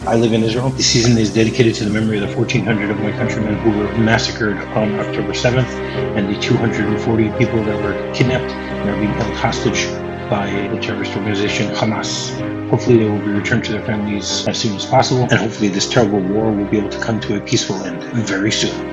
I live in Israel. The season is dedicated to the memory of the 1,400 of my countrymen who were massacred on October 7th and the 240 people that were kidnapped and are being held hostage by the terrorist organization Hamas. Hopefully they will be returned to their families as soon as possible, and hopefully this terrible war will be able to come to a peaceful end very soon.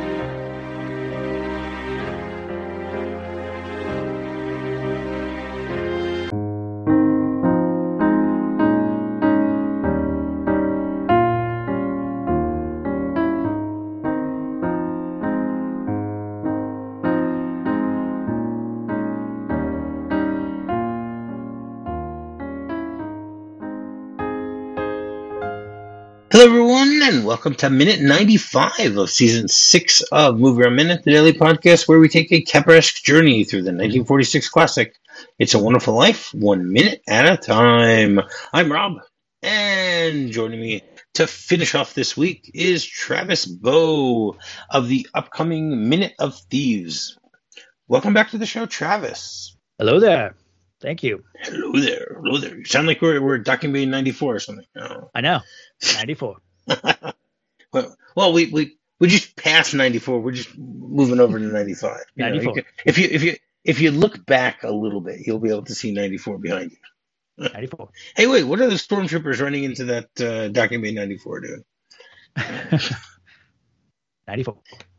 Hello, everyone, and welcome to minute 95 of season 6 of Movie Around Minute, the daily podcast where we take a Capra-esque journey through the 1946 classic It's a Wonderful Life, 1 minute at a time. I'm Rob, and joining me to finish off this week is Travis Bow of the upcoming Minute of Thieves. Welcome back to the show, Travis. Hello there. Thank you. Hello there. Hello there. You sound like we're Docking Bay 94 or something. Oh. I know. 94. well, we just passed 94. We're just moving over to 95. 94. If you look back a little bit, you'll be able to see 94 behind you. 94. Hey, wait, what are the stormtroopers running into that Docking Bay 94 doing? 94.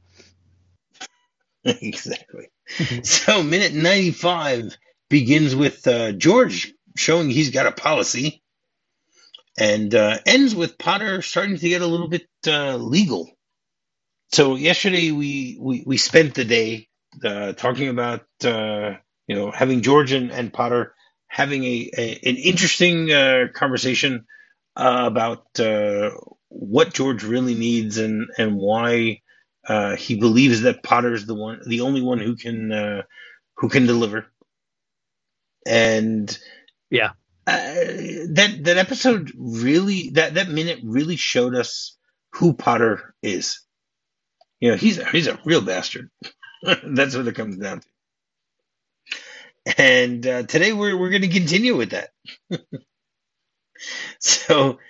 Exactly. So minute 95 begins with George showing he's got a policy, and ends with Potter starting to get a little bit legal. So yesterday we spent the day talking about having George and Potter having an interesting conversation about what George really needs and why he believes that Potter's the only one who can deliver. And yeah, that episode really, that minute really showed us who Potter is. He's a real bastard. That's what it comes down to. And today we're going to continue with that. So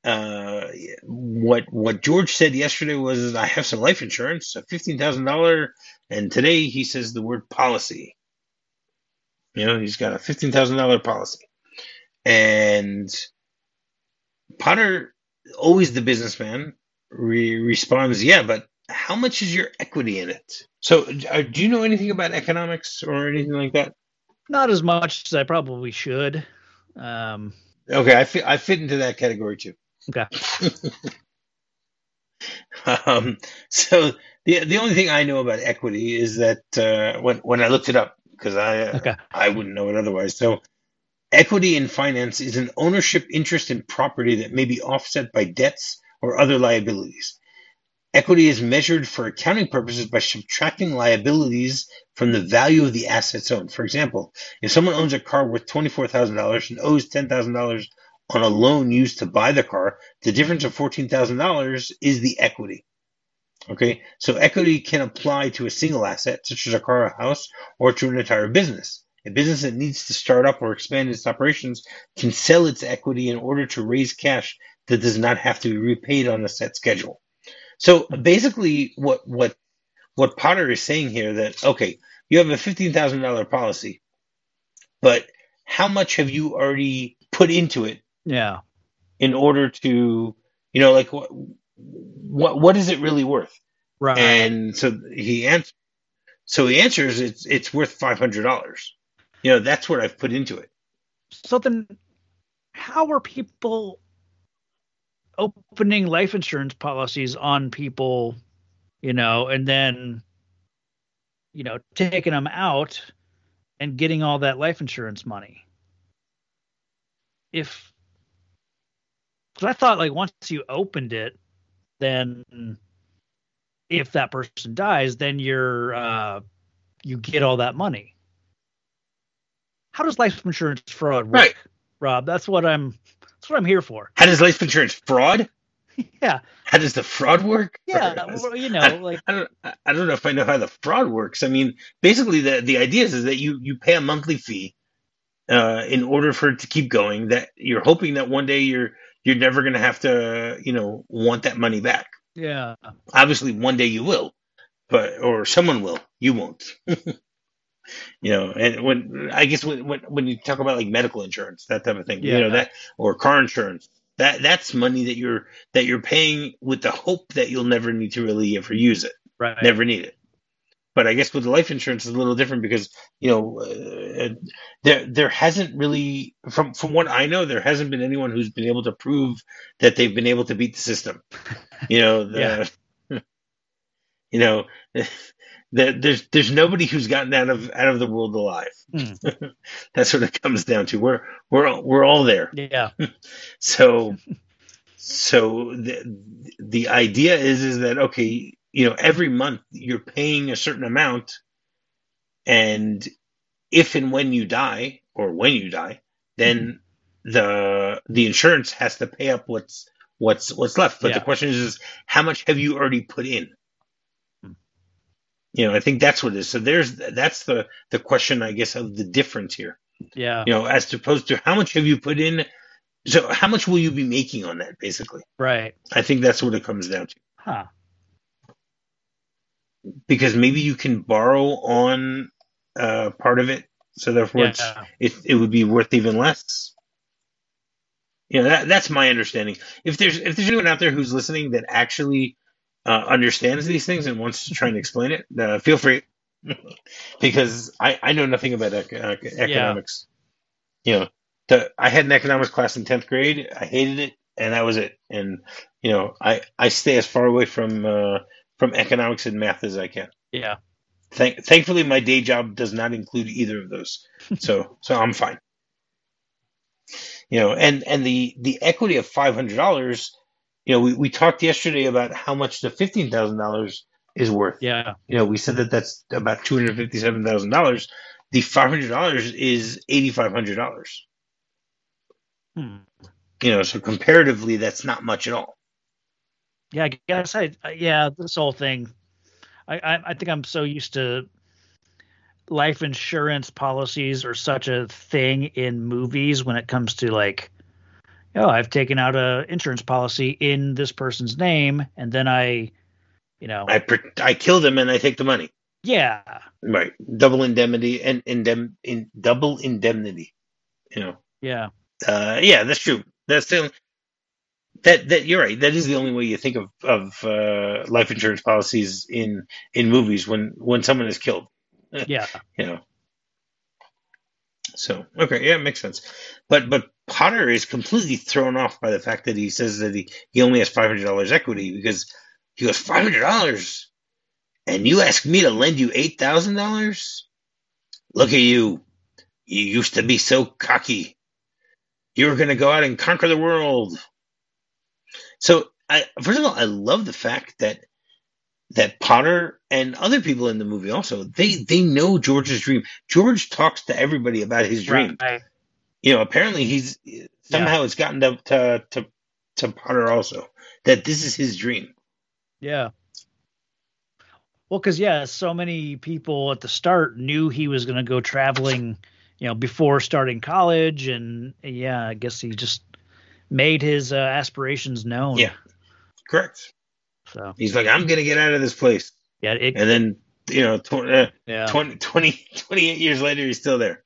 what George said yesterday was, I have some life insurance, a $15,000, and today he says the word policy. He's got a $15,000 policy. And Potter, always the businessman, responds, yeah, but how much is your equity in it? So do you know anything about economics or anything like that? Not as much as I probably should. Okay, I fit into that category too. Okay. So the only thing I know about equity is that when I looked it up, because I wouldn't know it otherwise. So equity in finance is an ownership interest in property that may be offset by debts or other liabilities. Equity is measured for accounting purposes by subtracting liabilities from the value of the assets owned. For example, if someone owns a car worth $24,000 and owes $10,000 on a loan used to buy the car, the difference of $14,000 is the equity. Okay, so equity can apply to a single asset, such as a car or a house, or to an entire business. A business that needs to start up or expand its operations can sell its equity in order to raise cash that does not have to be repaid on a set schedule. So basically what Potter is saying here, that, okay, you have a $15,000 policy, but how much have you already put into it? Yeah. In order to, what is it really worth? Right. And so he answers, it's worth $500. That's what I've put into it. So then how are people opening life insurance policies on people, and then, taking them out and getting all that life insurance money? Because I thought, once you opened it, then if that person dies, then you get all that money. How does life insurance fraud work, right, Rob? That's what I'm here for. How does life insurance fraud? Yeah. How does the fraud work? Yeah, I don't know if I know how the fraud works. I mean, basically the idea is that you pay a monthly fee in order for it to keep going. That you're hoping that one day you're never going to have to, want that money back. Yeah. Obviously, one day you will, or someone will. You won't. And when you talk about like medical insurance, that type of thing, that, or car insurance, that's money that you're paying with the hope that you'll never need to really ever use it, Right. never need it. But I guess with the life insurance it's a little different because there hasn't really, from what I know, there hasn't been anyone who's been able to prove that they've been able to beat the system. Yeah. There's nobody who's gotten out of the world alive. That's what it comes down to. We're all there. Yeah. So the idea is that, okay, every month you're paying a certain amount, and if and when you die, then the insurance has to pay up what's left. But the question is how much have you already put in? I think that's what it is. So that's the question, I guess, of the difference here. Yeah. As opposed to how much have you put in. So how much will you be making on that, basically? Right. I think that's what it comes down to. Huh. Because maybe you can borrow on part of it, so therefore it would be worth even less. That's my understanding. If there's anyone out there who's listening that actually understands these things and wants to try and explain it, feel free. Because I know nothing about economics. I had an economics class in 10th grade. I hated it, and that was it. And I stay as far away from economics and math as I can. Yeah. Thankfully, my day job does not include either of those, so I'm fine. And the equity of $500. We talked yesterday about how much the $15,000 is worth. Yeah. We said that's about $257,000. The $500 is $8,500. So comparatively, that's not much at all. Yeah, I guess this whole thing. I think I'm so used to life insurance policies are such a thing in movies when it comes to like, I've taken out a insurance policy in this person's name, and then I kill them and I take the money. Yeah. Right. Double indemnity and double indemnity. Yeah. Yeah, that's true. That's the that you're right. That is the only way you think of life insurance policies in movies when someone is killed. Yeah. So okay, yeah, it makes sense. But Potter is completely thrown off by the fact that he says that he only has $500 equity, because he goes, $500, and you ask me to lend you $8,000? Look at you. You used to be so cocky. You were going to go out and conquer the world. So, first of all, I love the fact that Potter and other people in the movie also, they know George's dream. George talks to everybody about his dream. Right. Apparently it's gotten to Potter also, that this is his dream. Yeah. Well, because so many people at the start knew he was going to go traveling, before starting college, and I guess he just made his aspirations known. Yeah, correct. So he's like, I'm going to get out of this place. Yeah, and then 28 years later, he's still there.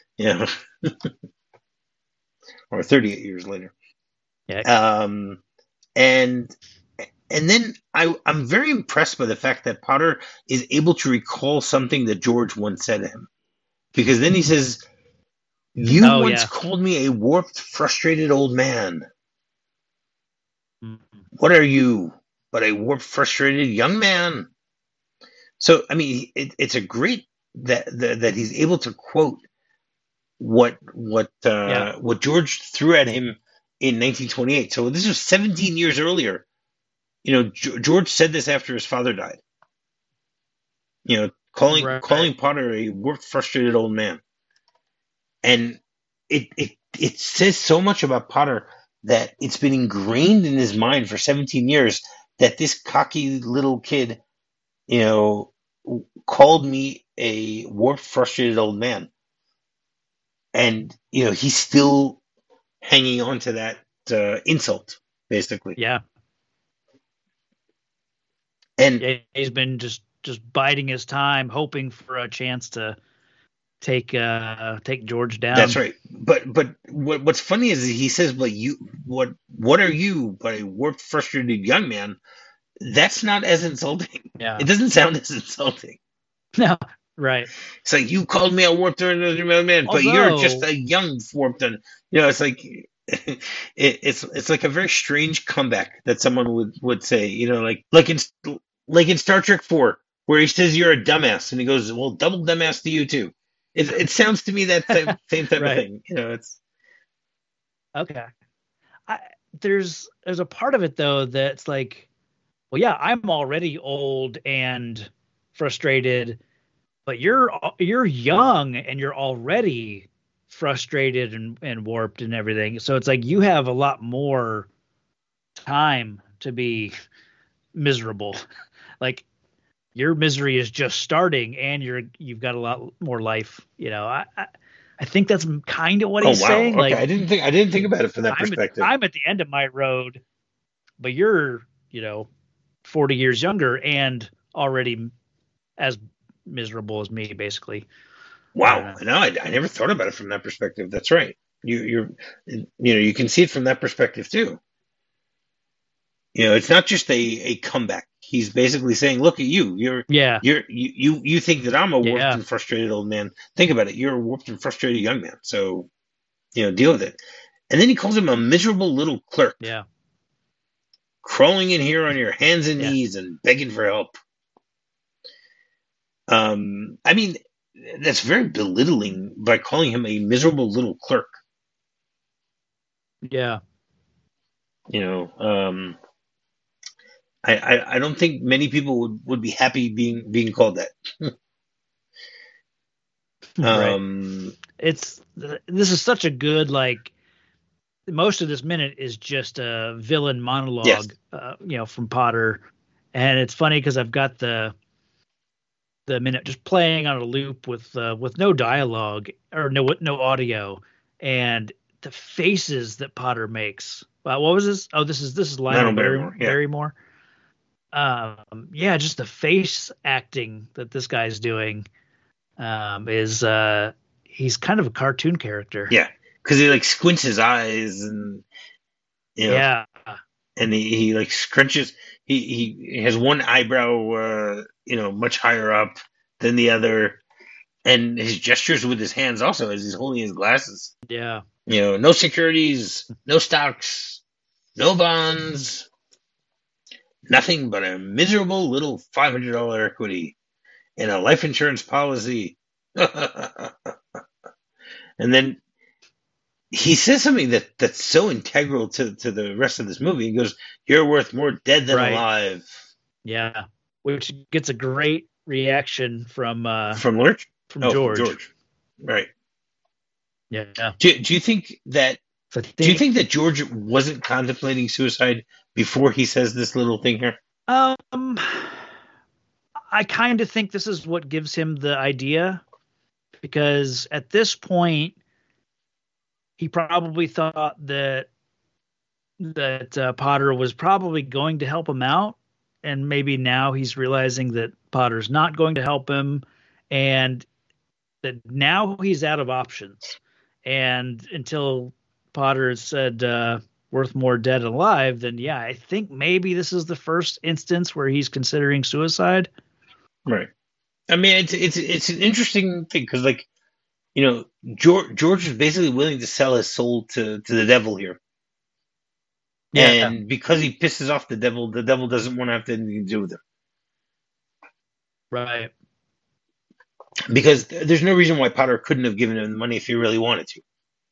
Or 38 years later. Yeah. And then I'm very impressed by the fact that Potter is able to recall something that George once said to him. Because then he says, you once called me a warped, frustrated old man. Mm-hmm. What are you but a warped, frustrated young man? So, I mean, it's a great that he's able to quote what George threw at him in 1928. So this was 17 years earlier. George said this after his father died. Calling Potter a warped, frustrated old man. And it says so much about Potter that it's been ingrained in his mind for 17 years that this cocky little kid, called me a warped, frustrated old man. And, he's still hanging on to that insult, basically. Yeah. And he's been just biding his time, hoping for a chance to take George down. That's right. But what's funny is he says, "But what are you but a warped, frustrated young man?" That's not as insulting. Yeah. It doesn't sound as insulting. No, right. It's like, you called me a warped young man, but you're just a young warped. It's like it's like a very strange comeback that someone would say. Like in Star Trek 4, where he says you're a dumbass, and he goes, "Well, double dumbass to you too." It sounds to me that same type right. of thing. It's okay. There's a part of it though that's like, well, yeah, I'm already old and frustrated, but you're young and you're already frustrated and warped and everything. So it's like you have a lot more time to be miserable. Like, your misery is just starting and you've got a lot more life. I think that's kind of what he's saying. Okay. Like, I didn't think about it from that perspective. I'm at the end of my road, but you're 40 years younger and already as miserable as me, basically. Wow. No, I never thought about it from that perspective. That's right. You can see it from that perspective too. It's not just a comeback. He's basically saying, "Look at you. You think that I'm a warped and frustrated old man. Think about it. You're a warped and frustrated young man. So, deal with it." And then he calls him a miserable little clerk. Yeah. Crawling in here on your hands and knees and begging for help. I mean, that's very belittling by calling him a miserable little clerk. Yeah. I don't think many people would be happy being called that. Right. This is such a good, like, most of this minute is just a villain monologue, from Potter, and it's funny because I've got the minute just playing on a loop with no dialogue or no audio, and the faces that Potter makes. What was this? Oh, this is Lionel Barrymore. Just the face acting that this guy's doing is he's kind of a cartoon character. Yeah, because he like squints his eyes and and he like scrunches. He has one eyebrow much higher up than the other, and his gestures with his hands also as he's holding his glasses. Yeah, no securities, no stocks, no bonds. Nothing but a miserable little $500 equity in a life insurance policy. And then he says something that's so integral to the rest of this movie. He goes, "You're worth more dead than alive." Yeah, which gets a great reaction from Lurch? From George. From George. Right. Yeah. Do you think that Do you think that George wasn't contemplating suicide before he says this little thing here? I kind of think this is what gives him the idea, because at this point he probably thought that Potter was probably going to help him out, and maybe now he's realizing that Potter's not going to help him, and that now he's out of options. And until Potter said worth more dead than alive, then I think maybe this is the first instance where he's considering suicide. Right. I mean, it's an interesting thing because, like, George is basically willing to sell his soul to the devil here. Yeah. And because he pisses off the devil doesn't want to have anything to do with him. Right. Because there's no reason why Potter couldn't have given him the money if he really wanted to.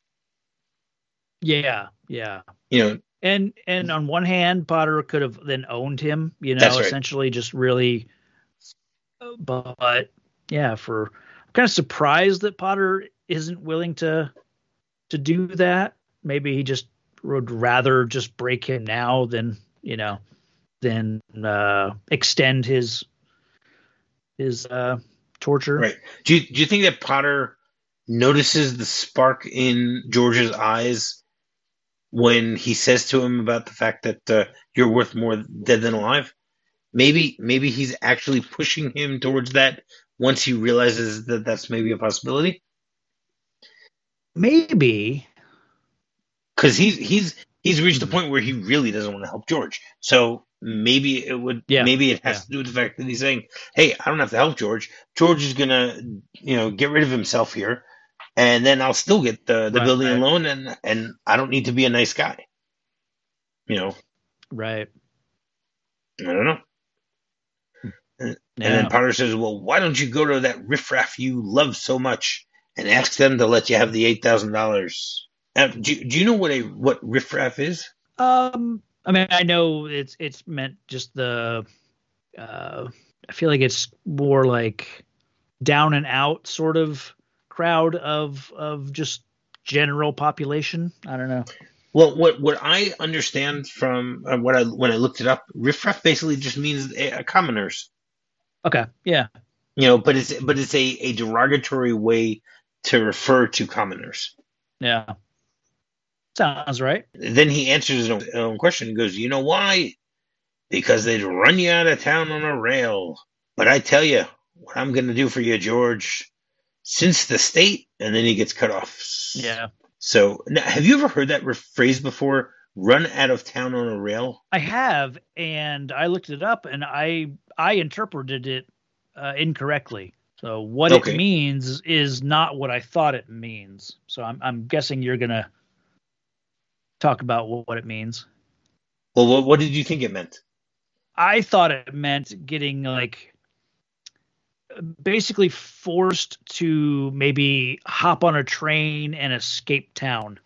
Yeah. And on one hand, Potter could have then owned him, essentially just really. But I'm kind of surprised that Potter isn't willing to do that. Maybe he just would rather just break him now than extend his torture. Right. Do you think that Potter notices the spark in George's eyes when he says to him about the fact that you're worth more dead than alive. Maybe he's actually pushing him towards that once he realizes that that's maybe a possibility. Maybe because he's reached a point where he really doesn't want to help George. So maybe it has to do with the fact that he's saying, "Hey, I don't have to help George. George is gonna get rid of himself here, and then I'll still get the building loan, and I don't need to be a nice guy." Right. I don't know. And then Potter says, "Well, why don't you go to that riffraff you love so much and ask them to let you have the $8,000?" Do you know what riffraff is? I mean, I know it's meant just the. I feel like it's more like down and out sort of crowd of just general population. I don't know. Well, what I understand from when I looked it up, riffraff basically just means commoners. Okay. Yeah. But it's a derogatory way to refer to commoners. Yeah. Sounds right. Then he answers his own question. He goes, "You know why? Because they'd run you out of town on a rail. But I tell you, what I'm going to do for you, George, since the state," and then he gets cut off. Yeah. So, now, have you ever heard that phrase before? Run out of town on a rail? I have, and I looked it up, and I interpreted it incorrectly. So what it means is not what I thought it means. So I'm guessing you're gonna talk about what it means. Well, what did you think it meant? I thought it meant getting basically forced to maybe hop on a train and escape town,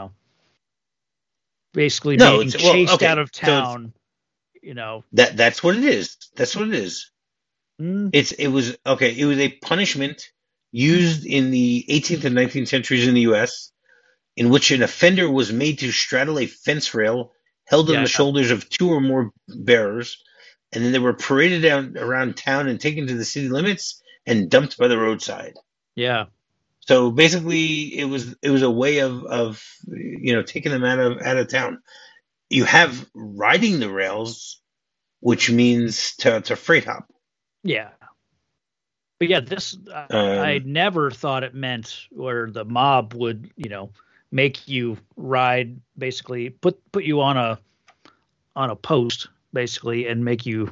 basically being chased out of town, That's what it is. That's what it is. It was a punishment used in the 18th and 19th centuries in the U.S. in which an offender was made to straddle a fence rail held on the shoulders of two or more bearers, and then they were paraded around town and taken to the city limits and dumped by the roadside. Yeah. So basically, it was a way of taking them out of town. You have riding the rails, which means to freight hop. Yeah. But yeah, this I never thought it meant where the mob would, make you ride, basically put you on a post, basically, and make you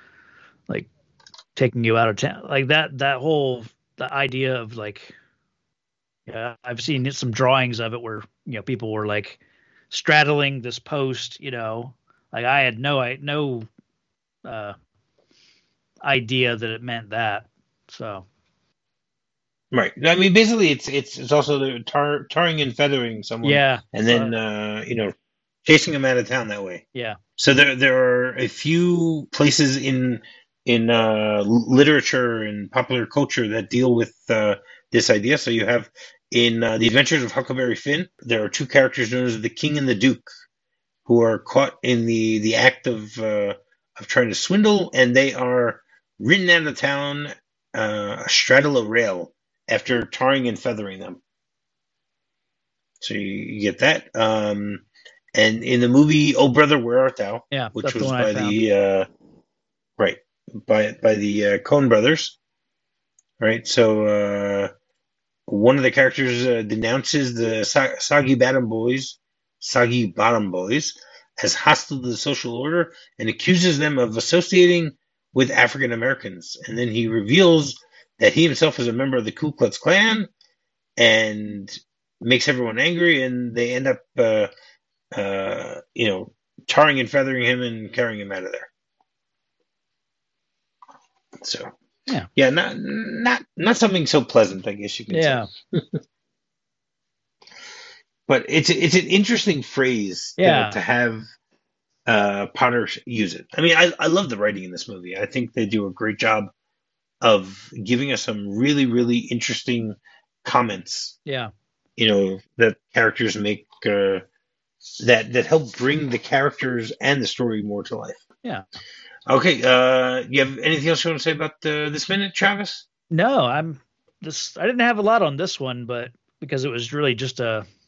taking you out of town. Like that whole the idea of I've seen some drawings of it where people were straddling this post, I had no idea that it meant that. So right. I mean, basically, it's also the tarring and feathering someone. Yeah. And then chasing them out of town that way. Yeah. So there are a few places in literature and popular culture that deal with this idea. So you have in The Adventures of Huckleberry Finn, there are two characters known as the King and the Duke, who are caught in the act of trying to swindle, and they are ridden out of town, straddle a rail after tarring and feathering them. So you get that. And in the movie "Oh Brother, Where Art Thou?", which was by the by the Coen brothers, right? So one of the characters denounces the Soggy Bottom Boys as hostile to the social order and accuses them of associating with African Americans. And then he reveals that he himself is a member of the Ku Klux Klan and makes everyone angry, and they end up tarring and feathering him and carrying him out of there. So yeah, not something so pleasant, I guess you can say. But it's an interesting phrase to have Potter use it. I mean, I love the writing in this movie. I think they do a great job of giving us some really, really interesting comments. Yeah. That characters make that help bring the characters and the story more to life. Yeah. Okay. You have anything else you want to say about this minute, Travis? No, I didn't have a lot on this one, but because it was really just a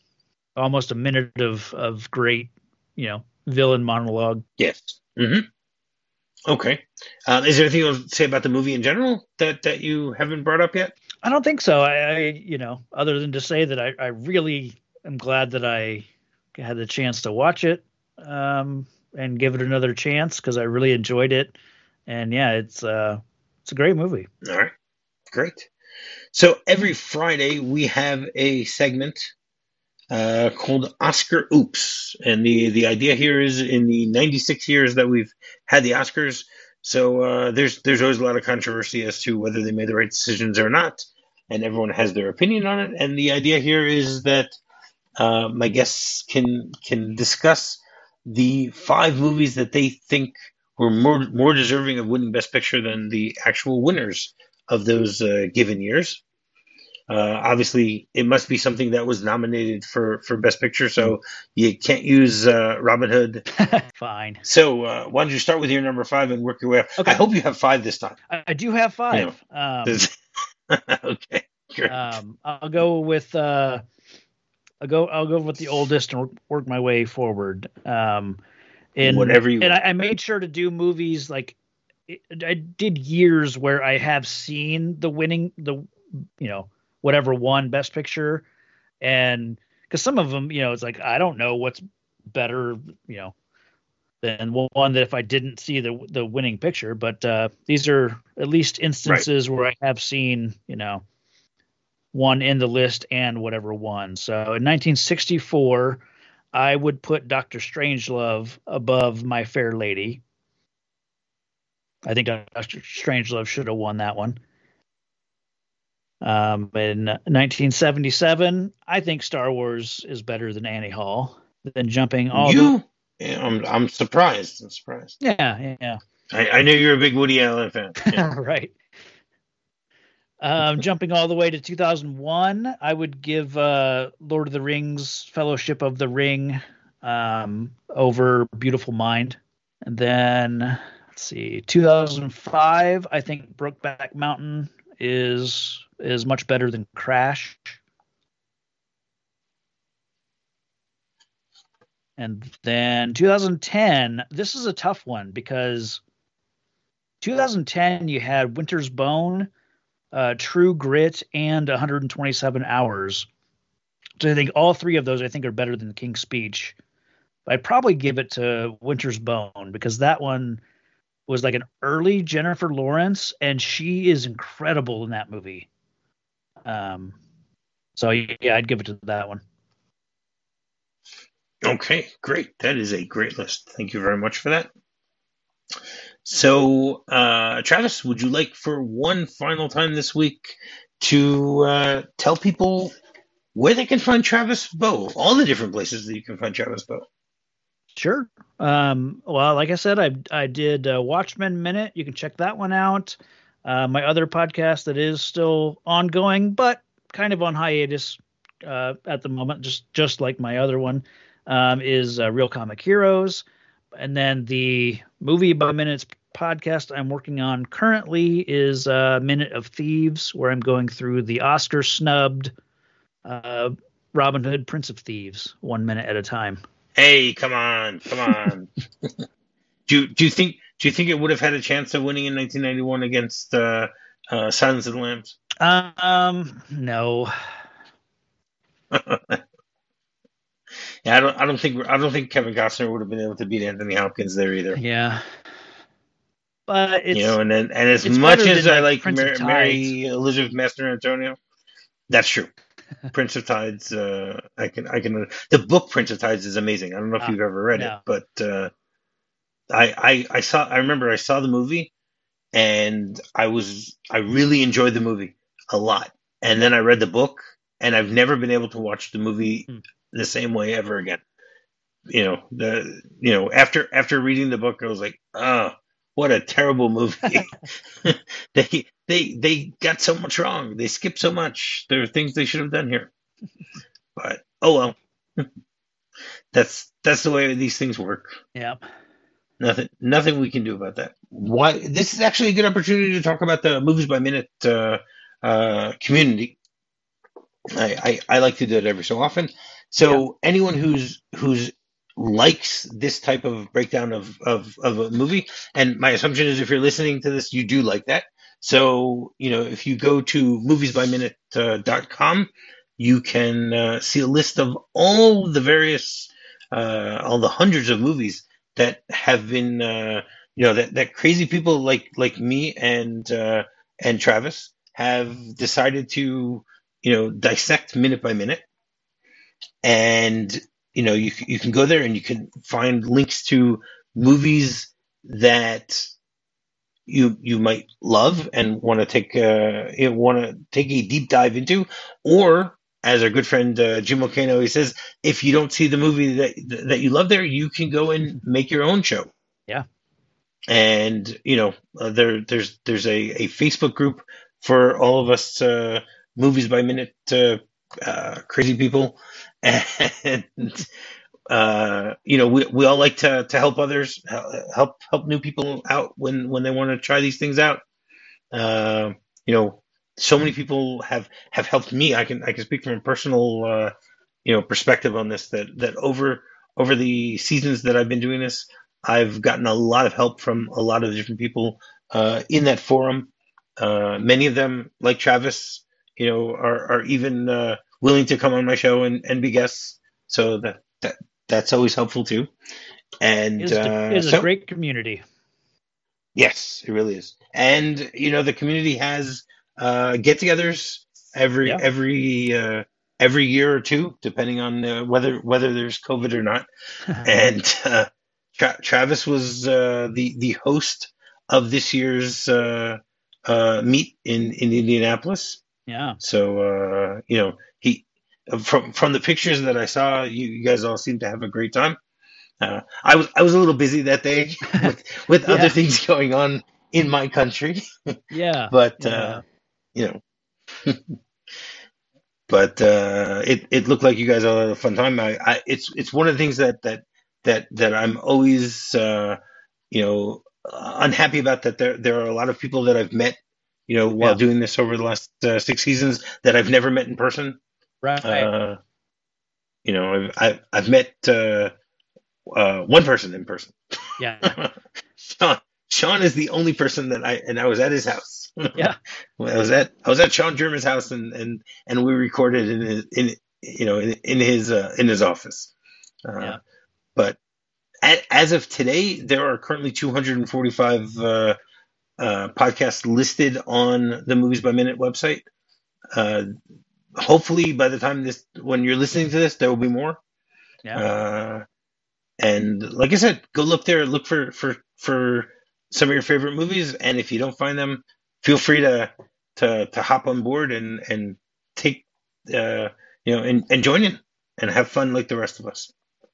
almost a minute of great, villain monologue. Yes. Mm-hmm. Okay. Is there anything else to say about the movie in general that you haven't brought up yet? I don't think so. Other than to say that I really am glad that I had the chance to watch it, and give it another chance because I really enjoyed it. And yeah, it's a great movie. All right. Great. So every Friday we have a segment called Oscar Oops. And the idea here is in the 96 years that we've had the Oscars, so there's always a lot of controversy as to whether they made the right decisions or not, and everyone has their opinion on it. And the idea here is that my guests can discuss the 5 movies that they think were more deserving of winning Best Picture than the actual winners of those given years. Obviously, it must be something that was nominated for Best Picture, so you can't use Robin Hood. Fine. So why don't you start with your number 5 and work your way up? Okay. I hope you have 5 this time. I do have 5. Okay, great. I'll go with I'll go with the oldest and work my way forward. Whatever you want. And I made sure to do movies like I did years where I have seen whatever won Best Picture, and because some of them, it's like I don't know what's better, than one that if I didn't see the winning picture. But these are at least instances where I have seen, one in the list and whatever won. So in 1964, I would put Dr. Strangelove above My Fair Lady. I think Dr. Strangelove should have won that one. In 1977, I think Star Wars is better than Annie Hall. Then jumping all I'm surprised. Yeah. I know you're a big Woody Allen fan. Yeah. Right. Jumping all the way to 2001, I would give Lord of the Rings, Fellowship of the Ring, over Beautiful Mind. And then, let's see, 2005, I think Brokeback Mountain is much better than Crash. And then 2010, this is a tough one because 2010 you had Winter's Bone, True Grit, and 127 Hours. So I think all 3 of those I think are better than The King's Speech. But I'd probably give it to Winter's Bone because that one was like an early Jennifer Lawrence, and she is incredible in that movie. So yeah, I'd give it to that one. Okay, great. That is a great list. Thank you very much for that. So, Travis, would you like for one final time this week to tell people where they can find Travis Bow, all the different places that you can find Travis Bow? Sure. Well, like I said, I did Watchmen Minute. You can check that one out. My other podcast that is still ongoing, but kind of on hiatus at the moment, just like my other one, is Real Comic Heroes. And then the Movie by Minutes podcast I'm working on currently is Minute of Thieves, where I'm going through the Oscar snubbed Robin Hood, Prince of Thieves, 1 minute at a time. Hey, come on. Do you think it would have had a chance of winning in 1991 against Silence of the Lambs? No. Yeah, I don't think Kevin Costner would have been able to beat Anthony Hopkins there either. Yeah. But it's, and as much as I like Mary Elizabeth Mastrantonio, that's true. Prince of Tides, I can. The book Prince of Tides is amazing. I don't know if you've ever read it, but I remember I saw the movie, and I really enjoyed the movie a lot. And then I read the book, and I've never been able to watch the movie the same way ever again. After reading the book, I was like, oh, what a terrible movie. They got so much wrong. They skipped so much. There are things they should have done here. But oh well. That's the way these things work. Yeah. Nothing we can do about that. Why this is actually a good opportunity to talk about the Movies by Minute community. I like to do it every so often. So anyone who's likes this type of breakdown of a movie, and my assumption is if you're listening to this, you do like that. So, if you go to moviesbyminute.com, you can see a list of all the various, all the hundreds of movies that have been, that crazy people like me and Travis have decided to, dissect minute by minute. And you can go there and you can find links to movies that you might love and want to take a deep dive into, or as our good friend Jim Ocano, he says, if you don't see the movie that you love there, you can go and make your own show. Yeah. And there's a Facebook group for all of us movies by minute crazy people, and we all like to help others, help new people out when they want to try these things out. So many people have helped me. I can speak from a personal perspective on this, that over the seasons that I've been doing this, I've gotten a lot of help from a lot of different people in that forum. Many of them, like Travis, are even willing to come on my show and be guests. So that's always helpful too. And it's a great community. Yes, it really is. And the community has get-togethers every year or two, depending on whether there's COVID or not. And Travis was the host of this year's meet in Indianapolis. Yeah. So he from the pictures that I saw, you guys all seem to have a great time. I was a little busy that day with other things going on in my country. Yeah. But but it looked like you guys all had a fun time. It's one of the things that I'm always unhappy about, that there are a lot of people that I've met while doing this over the last 6 seasons that I've never met in person. Right. I've met one person in person. Yeah. Sean is the only person I was at his house. Yeah. I was at Sean German's house and we recorded in his office. But as of today, there are currently 245 podcasts listed on the Movies by Minute website. Hopefully, by the time when you're listening to this, there will be more. Yeah. And like I said, go look there. Look for some of your favorite movies, and if you don't find them, feel free to hop on board and take and join in and have fun like the rest of us.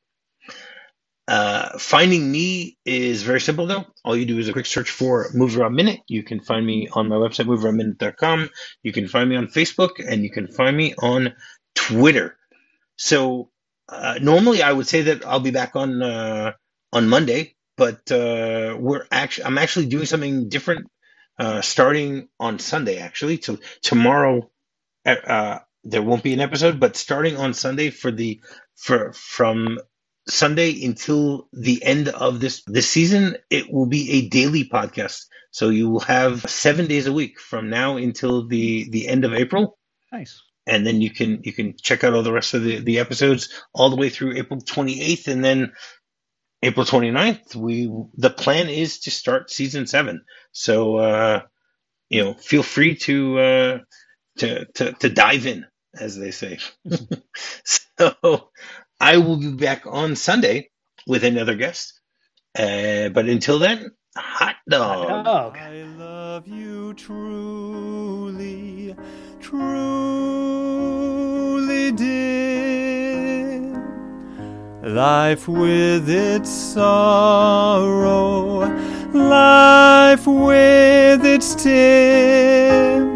Finding me is very simple, though. All you do is a quick search for Movies by Minute. You can find me on my website, moviesbyminute.com. You can find me on Facebook, and you can find me on Twitter. So normally I would say that I'll be back on Monday, but I'm actually doing something different starting on Sunday. Actually, so tomorrow there won't be an episode, but starting on Sunday from Sunday until the end of this season, it will be a daily podcast. So you will have 7 days a week from now until the end of April. Nice. And then you can check out all the rest of the episodes all the way through April 28th, and then April 29th. The plan is to start season 7. So feel free to dive in, as they say. So I will be back on Sunday with another guest. But until then, hot dog. I love you truly, truly dear. Life with its sorrow, life with its tears.